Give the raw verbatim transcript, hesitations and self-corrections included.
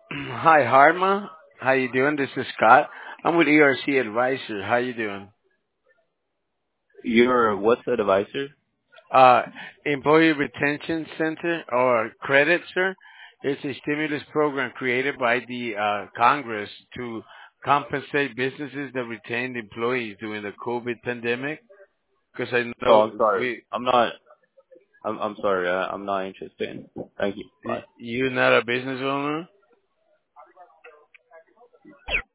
Hi, Harma. How you doing? This is Scott. I'm with E R C Advisor. How you doing? You're what's the advisor? Uh, Employee Retention Center or credit, sir. It's a stimulus program created by the uh, Congress to compensate businesses that retained employees during the COVID pandemic. Because I Oh, know I'm sorry. we, I'm not. I'm I'm sorry. I, I'm not interested. Thank you. Bye. you're not a business owner.